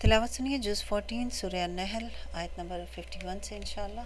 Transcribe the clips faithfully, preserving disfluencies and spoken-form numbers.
تلاوت سنیے جز فورٹین سورہ النحل آیت نمبر اکیاون سے انشاءاللہ۔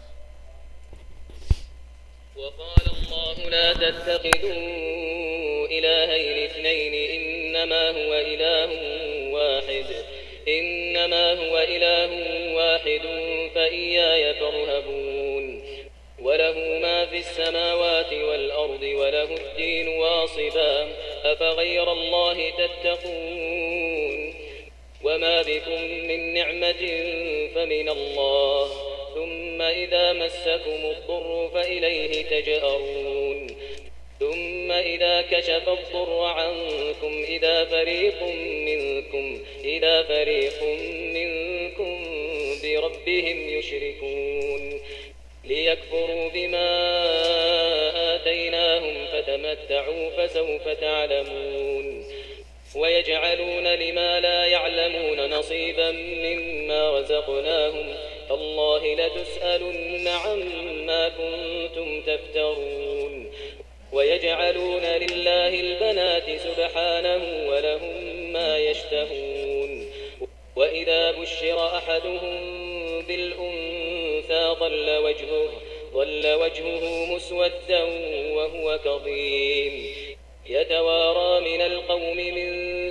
وقال الله لا تتخذوا إلهين اثنين إنما هو إله واحد إنما هو إله واحد فإياي فارهبون وله ما في السماوات والأرض وله الدين واصبا أفغير الله تتقون وما بكم من نعمة فمن الله ثم إذا مسكم الضر فإليه تجأرون ثم إذا كشف الضر عنكم إذا فريق منكم إذا فريق منكم بربهم يشركون ليكفروا بما آتيناهم فتمتعوا فسوف تعلمون ويجعلون لما لا يعلمون نصيبا مما رزقناهم تالله لتسألن عما كنتم تفترون ويجعلون لله البنات سبحانه ولهم ما يشتهون وإذا بشر أحدهم بالأنثى ظل وجهه ظل وجهه مسودا وهو كظيم يتوارى من القوم من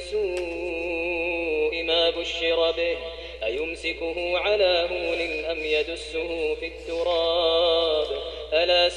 سوء ما بشر به أيمسكه على هون أم يدسه في التراب ألا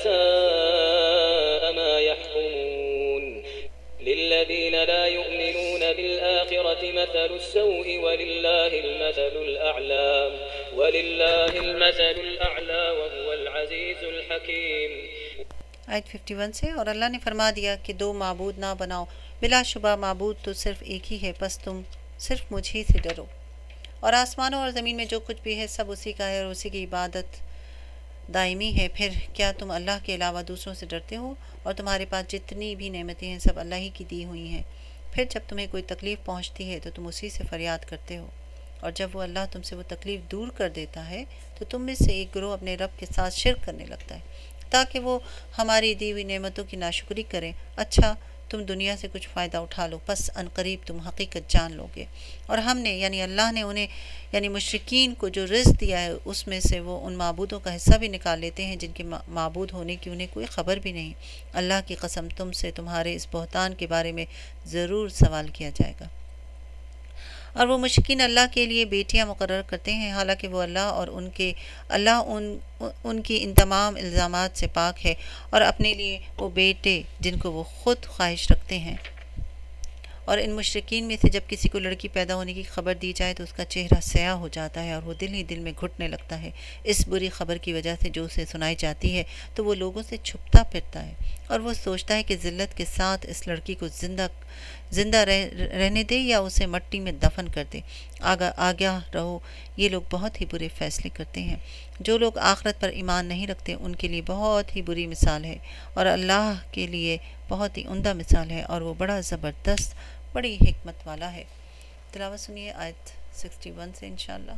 ساء ما يحكمون للذين لا يؤمنون بالآخرة مثل السوء ولله المثل الأعلى ولله المثل الأعلى وهو العزيز الحكيم۔ آیت اکیاون سے، اور اللہ نے فرما دیا کہ دو معبود نہ بناؤ، بلا شبہ معبود تو صرف ایک ہی ہے، پس تم صرف مجھ ہی سے ڈرو۔ اور آسمانوں اور زمین میں جو کچھ بھی ہے سب اسی کا ہے اور اسی کی عبادت دائمی ہے۔ پھر کیا تم اللہ کے علاوہ دوسروں سے ڈرتے ہو؟ اور تمہارے پاس جتنی بھی نعمتیں ہیں سب اللہ ہی کی دی ہوئی ہیں۔ پھر جب تمہیں کوئی تکلیف پہنچتی ہے تو تم اسی سے فریاد کرتے ہو، اور جب وہ اللہ تم سے وہ تکلیف دور کر دیتا ہے تو تم میں سے ایک گروہ اپنے رب کے ساتھ شرک کرنے لگتا ہے تاکہ وہ ہماری دی ہوئی نعمتوں کی ناشکری کریں۔ اچھا تم دنیا سے کچھ فائدہ اٹھا لو، پس ان قریب تم حقیقت جان لو گے۔ اور ہم نے یعنی اللہ نے انہیں یعنی مشرکین کو جو رزق دیا ہے اس میں سے وہ ان معبودوں کا حصہ بھی نکال لیتے ہیں جن کے معبود ہونے کی انہیں کوئی خبر بھی نہیں۔ اللہ کی قسم تم سے تمہارے اس بہتان کے بارے میں ضرور سوال کیا جائے گا۔ اور وہ مشرکین اللہ کے لیے بیٹیاں مقرر کرتے ہیں حالانکہ وہ اللہ اور ان کے اللہ ان ان کی ان تمام الزامات سے پاک ہے، اور اپنے لیے وہ بیٹے جن کو وہ خود خواہش رکھتے ہیں۔ اور ان مشرکین میں سے جب کسی کو لڑکی پیدا ہونے کی خبر دی جائے تو اس کا چہرہ سیاہ ہو جاتا ہے اور وہ دل ہی دل میں گھٹنے لگتا ہے اس بری خبر کی وجہ سے جو اسے سنائی جاتی ہے، تو وہ لوگوں سے چھپتا پھرتا ہے اور وہ سوچتا ہے کہ ذلت کے ساتھ اس لڑکی کو زندہ زندہ رہ رہنے دے یا اسے مٹی میں دفن کر دے۔ آگاہ آگاہ رہو، یہ لوگ بہت ہی برے فیصلے کرتے ہیں۔ جو لوگ آخرت پر ایمان نہیں رکھتے ان کے لیے بہت ہی بری مثال ہے، اور اللہ کے لیے بہت ہی عمدہ مثال ہے، اور وہ بڑا زبردست بڑی حکمت والا ہے۔ تلاوت سنیے آیت اکسٹھ سے انشاءاللہ۔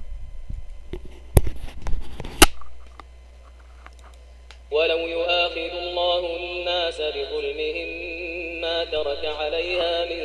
وَلَوْ يُؤَاخِذُ اللَّهُ النَّاسَ بِظُلْمِهِمْ مَا تَرَكَ عَلَيْهَا مِن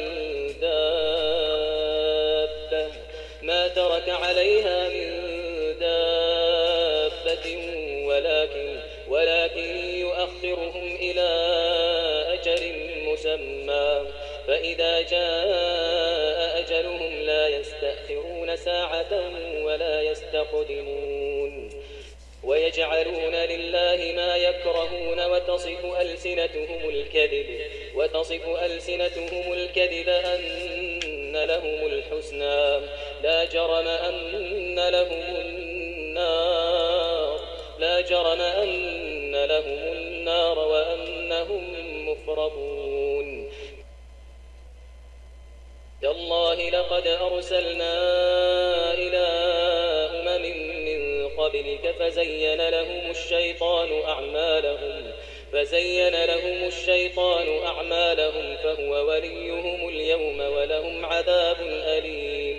دَابَّةٍ مَا تَرَكَ عَلَيْهَا مِن دَابَّةٍ وَلَكِنْ وَلَكِنْ يُؤَخِّرُهُمْ إِلَى أَجَلٍ مُّسَمًّى فَإِذَا جَاءَ أَجَلُهُمْ لَا يَسْتَأْخِرُونَ سَاعَةً وَلَا يَسْتَقْدِمُونَ وَيَجْعَلُونَ لِلَّهِ مَا يَكْرَهُونَ وَتَصِفُ أَلْسِنَتُهُمُ الْكَذِبَ وَتَصِفُ أَلْسِنَتُهُمُ الْكَذِبَ أَنَّ لَهُمُ الْحُسْنَى لَا جَرَمَ أَنَّ لَهُمُ النَّارَ لَا جَرَمَ أَنَّ لَهُمُ النَّارَ وَأَنَّهُمْ مُفْرَطُونَ تالله لقد أرسلنا إلى أمم من قبلك فزين لهم الشيطان أعمالهم فزين لهم الشيطان أعمالهم فهو وليهم اليوم ولهم عذاب أليم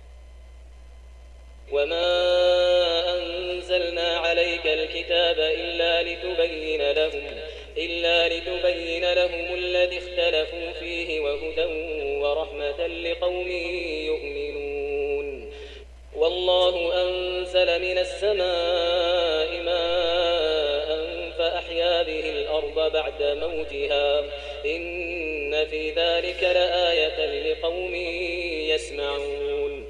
وما أنزلنا عليك الكتاب إلا لتبين لهم إلا لتبين لهم الذي اختلفوا فيه وهدى ورحمة لقوم يؤمنون أنزل من السماء ماء فأحيا به الأرض بعد موتها إن في ذلك لآية لقوم يسمعون.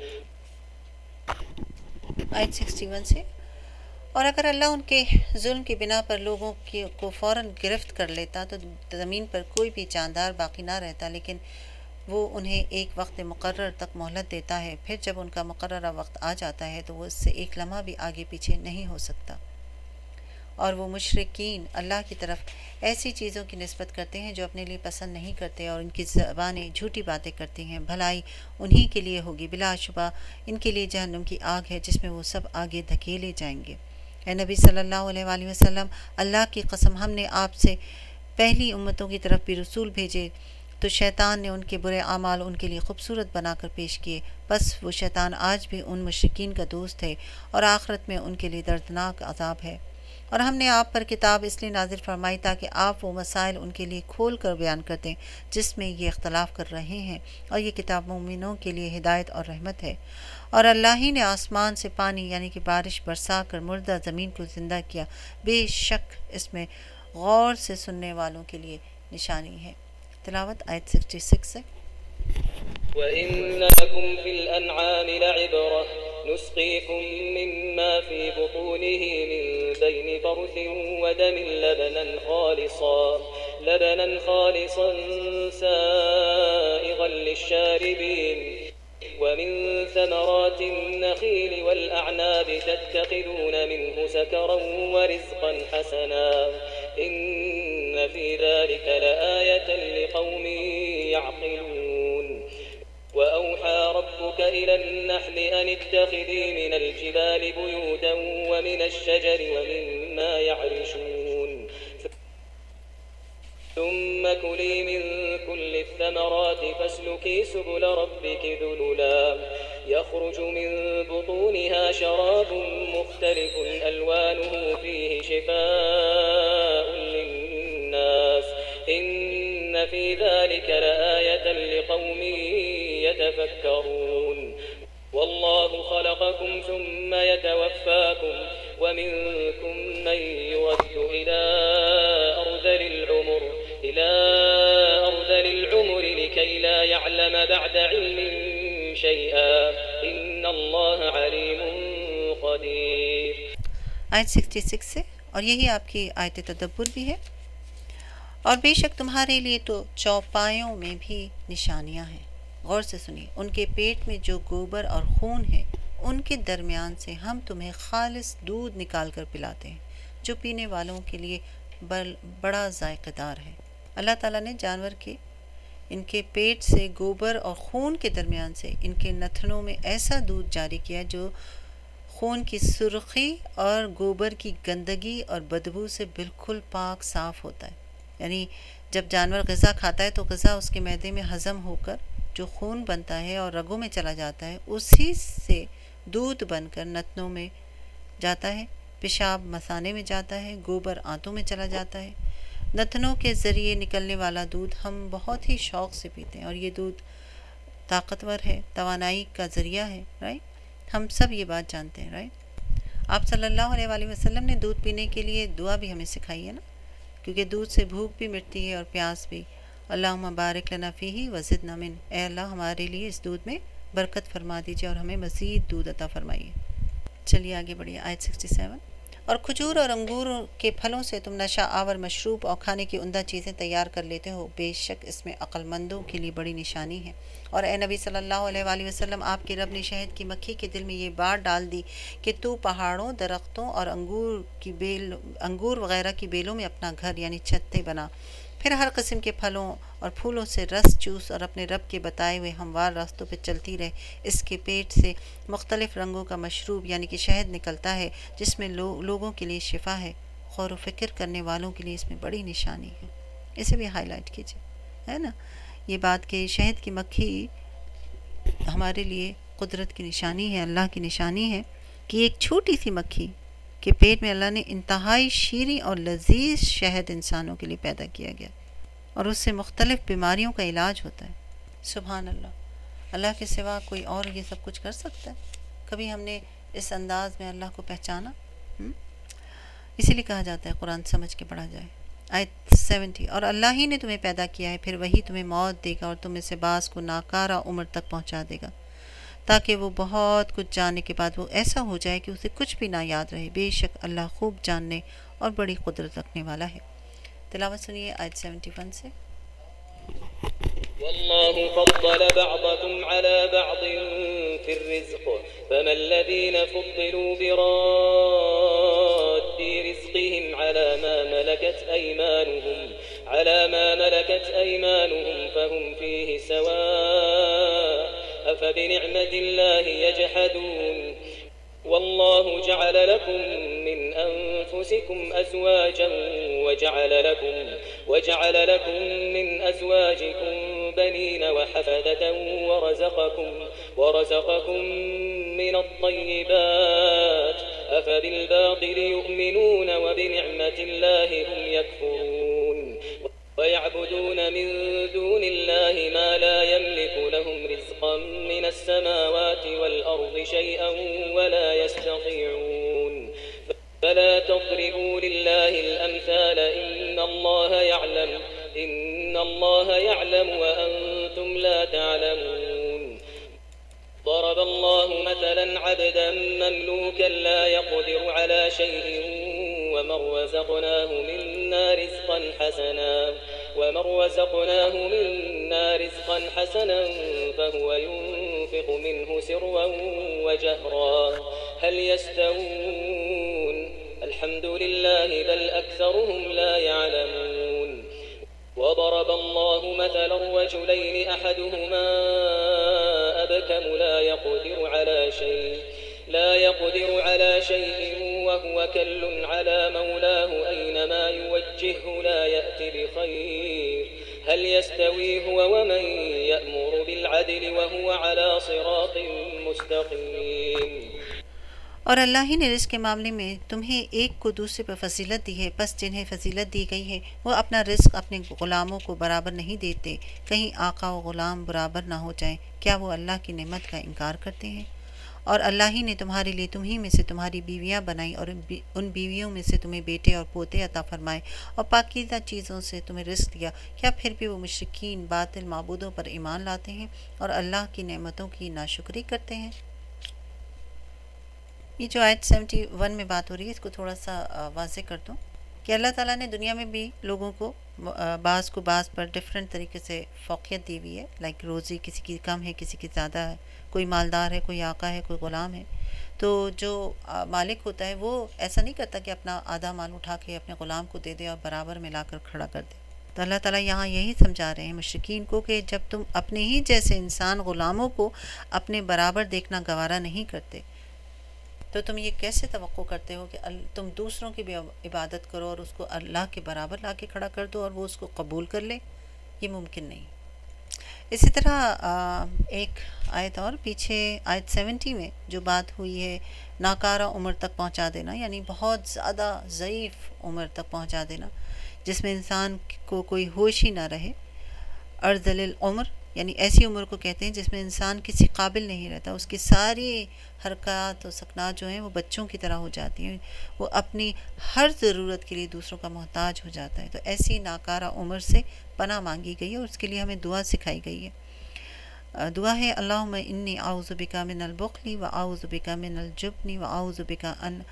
آیت سکسٹی ون سے، اور اگر اللہ ان کے ظلم کی بنا پر لوگوں کی کو فوراً گرفت کر لیتا تو زمین پر کوئی بھی جاندار باقی نہ رہتا، لیکن وہ انہیں ایک وقت مقرر تک مہلت دیتا ہے، پھر جب ان کا مقررہ وقت آ جاتا ہے تو وہ اس سے ایک لمحہ بھی آگے پیچھے نہیں ہو سکتا۔ اور وہ مشرکین اللہ کی طرف ایسی چیزوں کی نسبت کرتے ہیں جو اپنے لیے پسند نہیں کرتے، اور ان کی زبانیں جھوٹی باتیں کرتی ہیں۔ بھلائی انہی کے لیے ہوگی، بلا شبہ ان کے لیے جہنم کی آگ ہے جس میں وہ سب آگے دھکیلے جائیں گے۔ اے نبی صلی اللہ علیہ وآلہ وسلم، اللہ کی قسم ہم نے آپ سے پہلی امتوں کی طرف بھی رسول بھیجے تو شیطان نے ان کے برے اعمال ان کے لیے خوبصورت بنا کر پیش کیے، بس وہ شیطان آج بھی ان مشرکین کا دوست ہے اور آخرت میں ان کے لیے دردناک عذاب ہے۔ اور ہم نے آپ پر کتاب اس لیے نازل فرمائی تاکہ آپ وہ مسائل ان کے لیے کھول کر بیان کر دیں جس میں یہ اختلاف کر رہے ہیں، اور یہ کتاب مومنوں کے لیے ہدایت اور رحمت ہے۔ اور اللہ ہی نے آسمان سے پانی یعنی کہ بارش برسا کر مردہ زمین کو زندہ کیا، بے شک اس میں غور سے سننے والوں کے لیے نشانی ہے۔ تلاوت آیت سکسٹی سکس سے۔ وَإِنَّ لَكُمْ فِي الْأَنْعَامِ لَعِبْرَةً نُسْقِيكُم مِّمَّا فِي بُطُونِهِ مِن بَيْنِ فَرْثٍ وَدَمٍ لَبَنًا خَالِصًا لَبَنًا خَالِصًا سَائِغًا لِّلشَّارِبِينَ وَمِن ثَمَرَاتِ النَّخِيلِ وَالْأَعْنَابِ تَتَّخِذُونَ مِنْهُ سَكَرًا وَرِزْقًا حَسَنًا إِنَّ فِي ذَلِكَ لَآيَةً لِقَوْمٍ يَعْقِلُونَ. وَأَوْحَى رَبُّكَ إِلَى النَّحْلِ أَنِ اتَّخِذِي مِنَ الْجِبَالِ بُيُوتًا وَمِنَ الشَّجَرِ وَمِمَّا يَعْرِشُونَ ثُمَّ كُلِي مِن كُلِّ الثَّمَرَاتِ فَاسْلُكِي سُبُلَ رَبِّكِ ذُلُلًا يَخْرُجُ مِن بُطُونِهَا شَرَابٌ مُّخْتَلِفٌ أَلْوَانُهُ فِيهِ شِفَاءٌ لِّلنَّاسِ إِنَّ فِي ذَلِكَ لَآيَةً لِقَوْمٍ يَتَفَكَّرُونَ. وَاللَّهُ خَلَقَكُمْ ثُمَّ يَتَوَفَّاكُمْ وَمِنكُم مَّن يُرَدُّ إِلَىٰ أَرْذَلِ الْعُمُرِ إِلَىٰ أَرْذَلِ الْعُمُرِ لِكَيْ لَا يَعْلَمَ بَعْدَ عِلْمٍ شَيْئًا إِنَّ اللَّهَ عَلِيمٌ قَدِيرٌ. آیت سکسٹی سکس سے، اور یہی آپ کی آیت تدبر بھی ہے۔ اور بے شک تمہارے لیے تو چوپایوں میں بھی نشانیاں ہیں، غور سے سنیے۔ ان کے پیٹ میں جو گوبر اور خون ہے ان کے درمیان سے ہم تمہیں خالص دودھ نکال کر پلاتے ہیں جو پینے والوں کے لیے بڑا ذائقہ دار ہے۔ اللہ تعالیٰ نے جانور کے ان کے پیٹ سے گوبر اور خون کے درمیان سے ان کے نتھنوں میں ایسا دودھ جاری کیا جو خون کی سرخی اور گوبر کی گندگی اور بدبو سے بالکل پاک صاف ہوتا ہے۔ یعنی جب جانور غذا کھاتا ہے تو غذا اس کے معدے میں ہضم ہو کر جو خون بنتا ہے اور رگوں میں چلا جاتا ہے اسی سے دودھ بن کر نتنوں میں جاتا ہے، پیشاب مثانے میں جاتا ہے، گوبر آنتوں میں چلا جاتا ہے۔ نتنوں کے ذریعے نکلنے والا دودھ ہم بہت ہی شوق سے پیتے ہیں، اور یہ دودھ طاقتور ہے، توانائی کا ذریعہ ہے، رائٹ؟ ہم سب یہ بات جانتے ہیں، رائٹ؟ آپ صلی اللہ علیہ وآلہ وسلم نے دودھ پینے کے لیے دعا بھی ہمیں سکھائی ہے نا، کیونکہ دودھ سے بھوک بھی مٹتی ہے اور پیاس بھی۔ اللہم بارک لنا فیہ وزدنا من، اے اللہ ہمارے لیے اس دودھ میں برکت فرما دیجیے اور ہمیں مزید دودھ عطا فرمائیے۔ چلیے آگے بڑھیے، آیت سکسٹی سیون۔ اور کھجور اور انگور کے پھلوں سے تم نشہ آور مشروب اور کھانے کی عمدہ چیزیں تیار کر لیتے ہو، بے شک اس میں عقل مندوں کے لیے بڑی نشانی ہے۔ اور اے نبی صلی اللہ علیہ وآلہ وسلم، آپ کے رب نے شہد کی مکھی کے دل میں یہ بات ڈال دی کہ تو پہاڑوں، درختوں اور انگور کی بیل انگور وغیرہ کی بیلوں میں اپنا گھر یعنی چھتیں بنا، پھر ہر قسم کے پھلوں اور پھولوں سے رس چوس اور اپنے رب کے بتائے ہوئے ہموار راستوں پہ چلتی رہے۔ اس کے پیٹ سے مختلف رنگوں کا مشروب یعنی کہ شہد نکلتا ہے جس میں لو لوگوں کے لیے شفا ہے، غور و فکر کرنے والوں کے لیے اس میں بڑی نشانی ہے۔ اسے بھی ہائی لائٹ کیجیے، ہے نا یہ بات کہ شہد کی مکھی ہمارے لیے قدرت کی نشانی ہے، اللہ کی نشانی ہے کہ ایک چھوٹی سی مکھی کہ پیٹ میں اللہ نے انتہائی شیریں اور لذیذ شہد انسانوں کے لیے پیدا کیا گیا، اور اس سے مختلف بیماریوں کا علاج ہوتا ہے۔ سبحان اللہ، اللہ کے سوا کوئی اور یہ سب کچھ کر سکتا ہے؟ کبھی ہم نے اس انداز میں اللہ کو پہچانا. اسی لیے کہا جاتا ہے قرآن سمجھ کے پڑھا جائے. آیت سیونٹی، اور اللہ ہی نے تمہیں پیدا کیا ہے، پھر وہی تمہیں موت دے گا اور تم میں سے بعض کو ناکارہ عمر تک پہنچا دے گا، تاکہ وہ بہت کچھ جاننے کے بعد وہ ایسا ہو جائے کہ اسے کچھ بھی نہ یاد رہے. بے شک اللہ خوب جاننے اور بڑی قدرت رکھنے والا ہے. تلاوت سنیے آیت سیونٹی ون سے. والله فضل بعضكم على بعض في الرزق فما الذين فضلوا براد رزقهم على ما ملكت أيمانهم على ما ملكت أيمانهم فهم فيه سواء أفبنعمة الله يجحدون والله جعل لكم من أنفسكم أزواجا وجعل لكم وجعل لكم من أزواجكم بنين وحفدة ورزقكم ورزقكم من الطيبات أفبالباطل يؤمنون وبنعمة الله هم يكفرون ويعبدون من دون الله ما لا يملك لهم رزقا من السماوات والأرض شيئا ولا يستطيعون فلا تضربوا لله الأمثال إن الله يعلم إن الله يعلم وأنتم لا تعلمون ضرب الله مثلا عبدا مملوكا لا يقدر على شيء ومن رزقناه منا رزقا حسنا ومن رزقناه منا رزقا حسنا فهو ينفق منه سرا وجهرا هل يستوون الحمد لله بل أكثرهم لا يعلمون وضرب الله مثلا رجلين أحدهما أبكم لا يقدر على شيء لا يقدر على شيء وهو كل على مولاه أينما يوجهه لا يأتي بخير هل يستوي هو ومن يأمر بالعدل وهو على صراط مستقيم. اور اللہ ہی نے رزق کے معاملے میں تمہیں ایک کو دوسرے پر فضیلت دی ہے، پس جنہیں فضیلت دی گئی ہے وہ اپنا رزق اپنے غلاموں کو برابر نہیں دیتے، کہیں آقا و غلام برابر نہ ہو جائیں. کیا وہ اللہ کی نعمت کا انکار کرتے ہیں؟ اور اللہ ہی نے تمہارے لیے تمہیں میں سے تمہاری بیویاں بنائیں اور ان بیویوں میں سے تمہیں بیٹے اور پوتے عطا فرمائے اور پاکیزہ چیزوں سے تمہیں رزق دیا. کیا پھر بھی وہ مشرکین باطل معبودوں پر ایمان لاتے ہیں اور اللہ کی نعمتوں کی ناشکری کرتے ہیں؟ یہ جو آیت سیونٹی ون میں بات ہو رہی ہے اس کو تھوڑا سا واضح کر دوں کہ اللہ تعالیٰ نے دنیا میں بھی لوگوں کو بعض کو بعض پر ڈفرینٹ طریقے سے فوقیت دی ہوئی ہے. لائک روزی کسی کی کم ہے، کسی کی زیادہ ہے، کوئی مالدار ہے، کوئی آقا ہے، کوئی غلام ہے. تو جو مالک ہوتا ہے وہ ایسا نہیں کرتا کہ اپنا آدھا مال اٹھا کے اپنے غلام کو دے دے اور برابر میں لا کر کھڑا کر دے. تو اللہ تعالیٰ یہاں یہی سمجھا رہے ہیں مشرکین کو کہ جب تم اپنے ہی جیسے انسان غلاموں کو اپنے برابر دیکھنا گوارا نہیں کرتے تو تم یہ کیسے توقع کرتے ہو کہ تم دوسروں کی بھی عبادت کرو اور اس کو اللہ کے برابر لا کے کھڑا کر دو اور وہ اس کو قبول کر لے؟ یہ ممکن نہیں. اسی طرح ایک آیت اور پیچھے آیت سیونٹی میں جو بات ہوئی ہے ناکارہ عمر تک پہنچا دینا، یعنی بہت زیادہ ضعیف عمر تک پہنچا دینا جس میں انسان کو کوئی ہوش ہی نہ رہے. ارذل العمر یعنی ایسی عمر کو کہتے ہیں جس میں انسان کسی قابل نہیں رہتا، اس کی ساری حرکات و سکنات جو ہیں وہ بچوں کی طرح ہو جاتی ہیں، وہ اپنی ہر ضرورت کے لیے دوسروں کا محتاج ہو جاتا ہے. تو ایسی ناکارہ عمر سے پناہ مانگی گئی ہے اور اس کے لیے ہمیں دعا سکھائی گئی ہے. دعا ہے اللہم انی اعوذ بک من البخل و اعوذ بک من الجبن و اعوذ بک ان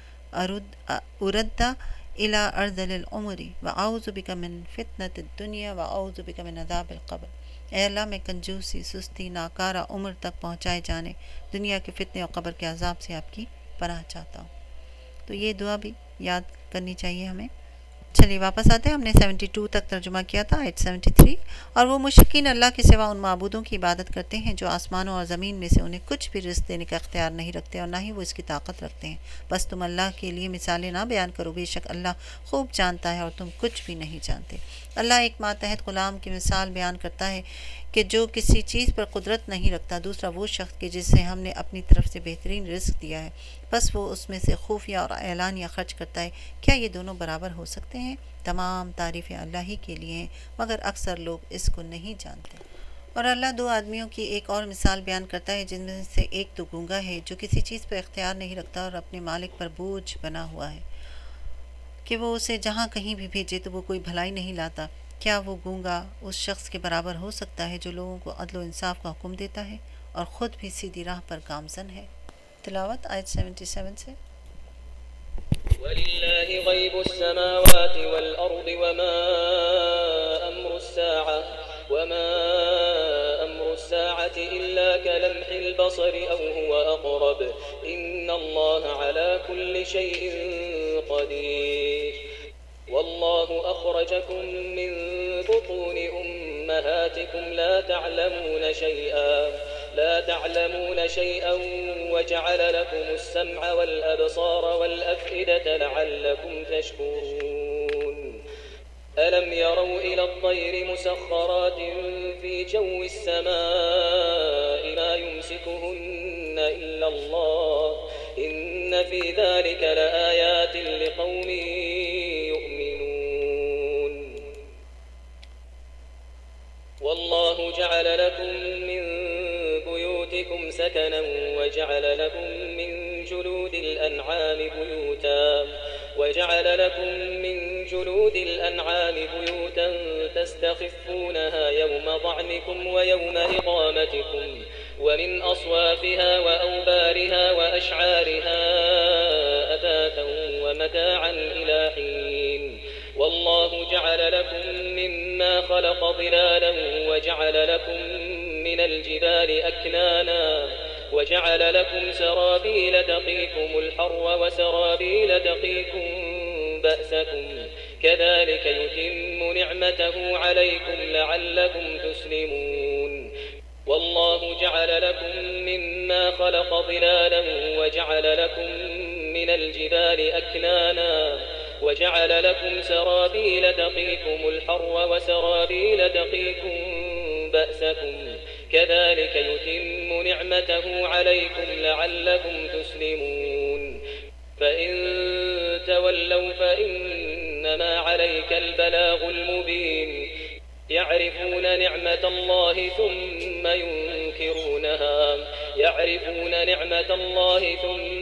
ارد الی ارذل العمر و اعوذ بک من فتنۃ الدنیا و اعوذ بک من عذاب القبر. اے اللہ میں کنجوسی، سستی، ناکارہ عمر تک پہنچائے جانے دنیا کے فتنے اور قبر کے عذاب سے آپ کی پناہ چاہتا ہوں. تو یہ دعا بھی یاد کرنی چاہیے ہمیں. چلیے واپس آتے ہیں. ہم نے سیونٹی ٹو تک ترجمہ کیا تھا آیت سیونٹی تھری. اور وہ مشرکین اللہ کے سوا ان معبودوں کی عبادت کرتے ہیں جو آسمانوں اور زمین میں سے انہیں کچھ بھی رزق دینے کا اختیار نہیں رکھتے اور نہ ہی وہ اس کی طاقت رکھتے ہیں. بس تم اللہ کے لیے مثالیں نہ بیان کرو، بے شک اللہ خوب جانتا ہے اور تم کچھ بھی نہیں جانتے. اللہ ایک ماتحت غلام کی مثال بیان کرتا ہے کہ جو کسی چیز پر قدرت نہیں رکھتا، دوسرا وہ شخص کہ جسے ہم نے اپنی طرف سے بہترین رزق دیا ہے بس وہ اس میں سے خفیہ اور اعلانیہ خرچ کرتا ہے. کیا یہ دونوں برابر ہو سکتے ہیں؟ تمام تعریفیں اللہ ہی کے لیے ہیں مگر اکثر لوگ اس کو نہیں جانتے. اور اللہ دو آدمیوں کی ایک اور مثال بیان کرتا ہے جن میں سے ایک تو گونگا ہے جو کسی چیز پر اختیار نہیں رکھتا اور اپنے مالک پر بوجھ بنا ہوا ہے کہ وہ اسے جہاں کہیں بھی بھیجے تو وہ کوئی بھلائی نہیں لاتا۔ کیا وہ گونگا اس شخص کے برابر ہو سکتا ہے جو لوگوں کو عدل و انصاف کا حکم دیتا ہے اور خود بھی سیدھی راہ پر گامزن ہے؟ تلاوت آیت سیونٹی سیون سے۔ ولله غيب السماوات والأرض وما أمر الساعة وما أمر الساعة إلا كلمح البصر أو هو أقرب إن الله على كل شيء قدير والله أخرجكم من بطون أمهاتكم لا تعلمون شيئا لا تعلمون شيئا وجعل لكم السمع والأبصار والأفئدة لعلكم تشكرون ألم يروا إلى الطير مسخرات في جو السماء ما يمسكهن إلا الله إن في ذلك لآيات لقوم يؤمنون والله جعل لكم من بيوتكم سكنا وجعل لكم من جلود الأنعام بيوتا وجعل لكم من جلود الأنعام بيوتا تستخفونها يوم ضعنكم ويوم إقامتكم ومن أصوافها وأوبارها وأشعارها أثاثا ومتاعا إلى حين والله جعل لكم مما خلق ظلالا وجعل لكم من الجبال أكنانا وجعل لكم سرابيل تقيكم الحر وسرابيل تقيكم بأسكم كذلك يتم نعمته عليكم لعلكم تسلمون والله جعل لكم مما خلق ظلالا وجعل لكم من الجبال أكنانا وجعل لكم سرابيل تقيكم الحر وسرابيل تقيكم بأسكم كذلك يتم نعمته عليكم لعلكم تسلمون فإن تولوا فإنما عليك البلاغ المبين يعرفون نعمة الله ثم ينكرونها يعرفون نعمة الله ثم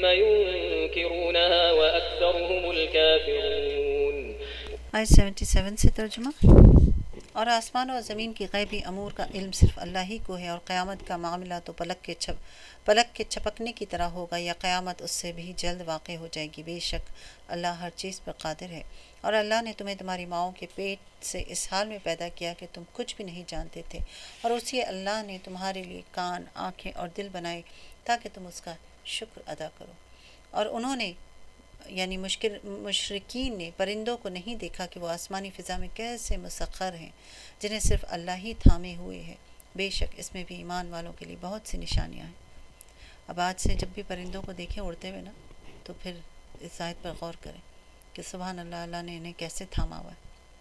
ينكرونها وأكثرهم الكافرون۔ آیت سیونٹی سیون سے ترجمہ۔ اور آسمان اور زمین کی غیبی امور کا علم صرف اللہ ہی کو ہے، اور قیامت کا معاملہ تو پلک کے چھپ پلک کے چھپکنے کی طرح ہوگا یا قیامت اس سے بھی جلد واقع ہو جائے گی۔ بے شک اللہ ہر چیز پر قادر ہے۔ اور اللہ نے تمہیں تمہاری ماؤں کے پیٹ سے اس حال میں پیدا کیا کہ تم کچھ بھی نہیں جانتے تھے، اور اسی اللہ نے تمہارے لیے کان، آنکھیں اور دل بنائے تاکہ تم اس کا شکر ادا کرو۔ اور انہوں نے یعنی مشکل مشرکین نے پرندوں کو نہیں دیکھا کہ وہ آسمانی فضا میں کیسے مسخر ہیں جنہیں صرف اللہ ہی تھامے ہوئے ہے۔ بے شک اس میں بھی ایمان والوں کے لیے بہت سی نشانیاں ہیں۔ اب آج سے جب بھی پرندوں کو دیکھیں اڑتے ہوئے نا تو پھر اس آیت پر غور کریں کہ سبحان اللہ، اللہ نے انہیں کیسے تھاما ہوا ہے۔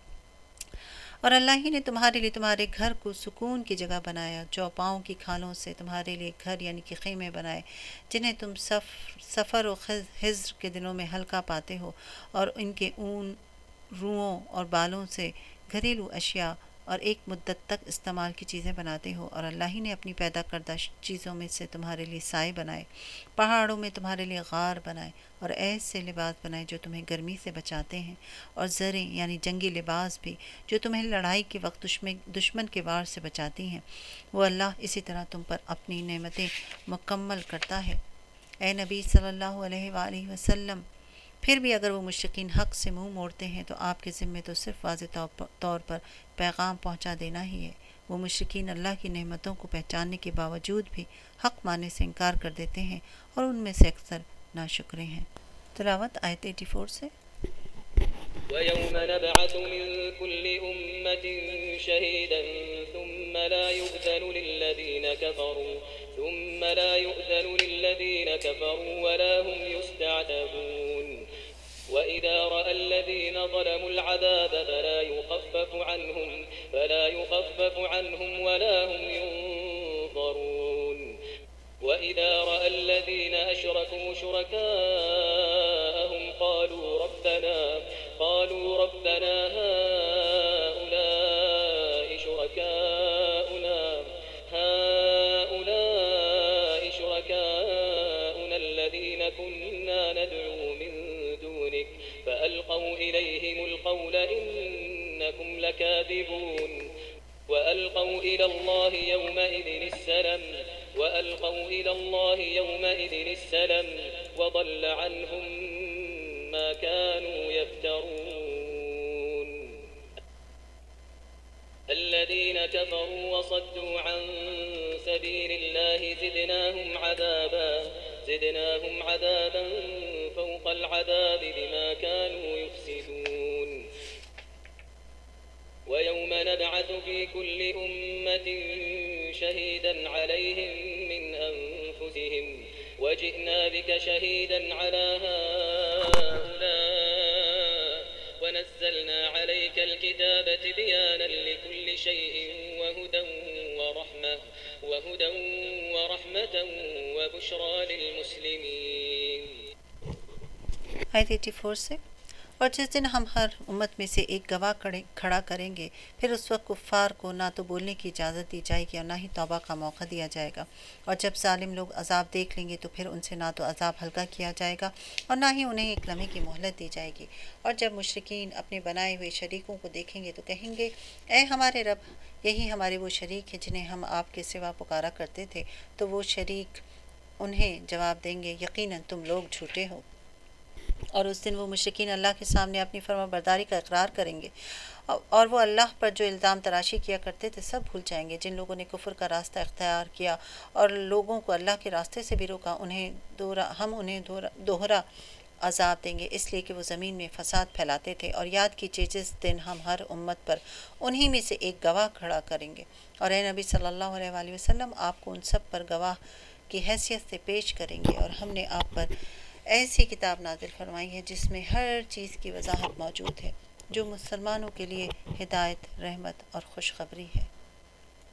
اور اللہ ہی نے تمہارے لیے تمہارے گھر کو سکون کی جگہ بنایا، چوپاؤں کی کھالوں سے تمہارے لیے گھر یعنی کہ خیمے بنائے جنہیں تم سف سفر و حجر کے دنوں میں ہلکا پاتے ہو، اور ان کے اون، روؤں اور بالوں سے گھریلو اشیاء اور ایک مدت تک استعمال کی چیزیں بناتے ہو۔ اور اللہ ہی نے اپنی پیدا کردہ چیزوں میں سے تمہارے لیے سائے بنائے، پہاڑوں میں تمہارے لیے غار بنائے، اور ایسے لباس بنائے جو تمہیں گرمی سے بچاتے ہیں، اور زریں یعنی جنگی لباس بھی جو تمہیں لڑائی کے وقت دشمن دشمن کے وار سے بچاتی ہیں۔ وہ اللہ اسی طرح تم پر اپنی نعمتیں مکمل کرتا ہے۔ اے نبی صلی اللہ علیہ وآلہ وسلم، پھر بھی اگر وہ مشرکین حق سے منہ موڑتے ہیں تو آپ کے ذمے تو صرف واضح طور پر پیغام پہنچا دینا ہی ہے۔ وہ مشرکین اللہ کی نعمتوں کو پہچاننے کے باوجود بھی حق ماننے سے انکار کر دیتے ہیں، اور ان میں سے اکثر ناشکرے ہیں۔ تلاوت آیت چوراسی سے۔ ويوم نبعث من كل أمة شهيدا ثم لا يؤذن للذين كفروا ثم لا يؤذن للذين كفروا ولا هم يستعتبون وإذا رأى الذين ظلموا العذاب فلا يخفف عنهم فلا يخفف عنهم ولا هم ينظرون وإذا رأى الذين أشركوا شركاءهم قالوا ربنا قالوا ربنا هؤلاء شركاؤنا كنا ندعو من دونك فألقوا إليهم القول إنكم لكاذبون وألقوا إلى الله يومئذ السلم وألقوا إلى الله يومئذ السلم وضل عنهم ما كانوا يفترون الذين كفروا وصدوا عن سبيل الله زدناهم عذابا زدناهم عذابا فوق العذاب بما كانوا يفسدون ويوم نبعث في كل أمة شهيدا عليهم من أنفسهم وجئنا بك شهيدا على هؤلاء ونزلنا عليك الكتاب تبيانا لكل شيء وهدى ورحمة وهدى ورحمة وبشرى للمسلمين. آیت چورانوے سے اور جس دن ہم ہر امت میں سے ایک گواہ کھڑا کریں گے پھر اس وقت کفار کو نہ تو بولنے کی اجازت دی جائے گی اور نہ ہی توبہ کا موقع دیا جائے گا، اور جب ظالم لوگ عذاب دیکھ لیں گے تو پھر ان سے نہ تو عذاب ہلکا کیا جائے گا اور نہ ہی انہیں ایک لمحے کی مہلت دی جائے گی. اور جب مشرکین اپنے بنائے ہوئے شریکوں کو دیکھیں گے تو کہیں گے اے ہمارے رب، یہی ہمارے وہ شریک ہیں جنہیں ہم آپ کے سوا پکارا کرتے تھے. تو وہ شریک انہیں جواب دیں گے یقیناً تم لوگ جھوٹے ہو. اور اس دن وہ مشرکین اللہ کے سامنے اپنی فرما برداری کا اقرار کریں گے اور وہ اللہ پر جو الزام تراشی کیا کرتے تھے سب بھول جائیں گے. جن لوگوں نے کفر کا راستہ اختیار کیا اور لوگوں کو اللہ کے راستے سے بھی روکا انہیں دوہرا ہم انہیں دوہرا عذاب دیں گے، اس لیے کہ وہ زمین میں فساد پھیلاتے تھے. اور یاد کیجیے جس دن ہم ہر امت پر انہی میں سے ایک گواہ کھڑا کریں گے، اور اے نبی صلی اللہ علیہ وآلہ وسلم آپ کو ان سب پر گواہ کی حیثیت سے پیش کریں گے. اور ہم نے آپ پر ایسی کتاب نازل فرمائی ہے جس میں ہر چیز کی وضاحت موجود ہے، جو مسلمانوں کے لیے ہدایت، رحمت اور خوشخبری ہے.